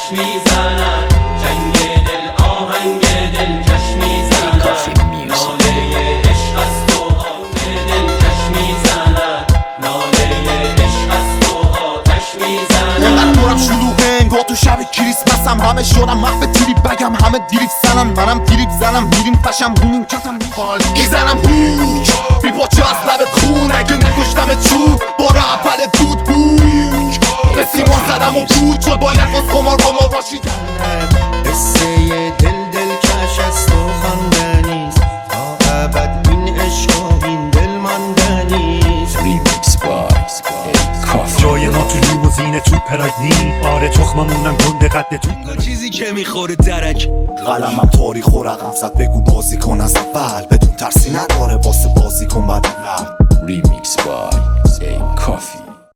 آتش میزنن، جنگ دل آهنگ دلکش میزنن، ناله عشق از تو دلکش میزنن، ناله عشق از تو آتش میزنن. من دورم شلوغه انگار تو شب کریسمسم، همه شدم محو تریپ بگم، همه دیریف زنن، منم دیریف زنم، میریم فشم هونیم کتم میخوال میزنم هوک بی پاچه از لبت خون، اگه نکشتم چوب بار اول بود بوک به سیمان زدم و بود شد باید باز قمار باشید. قصه دلکش از تو خواندنیست، تا ابد این عشق و این دل ماندنیست. ریمیکس بای کافی. جای ما تو لیموزین تو پراگنی، آره تخممونم گنده قد تو چیزی که میخوره درک. قلمم تاریخ و رقم زد، بگو بازی کن از اول، بدون ترسی نداره واسه بازی کن بعد اول. ریمیکس بای کافی.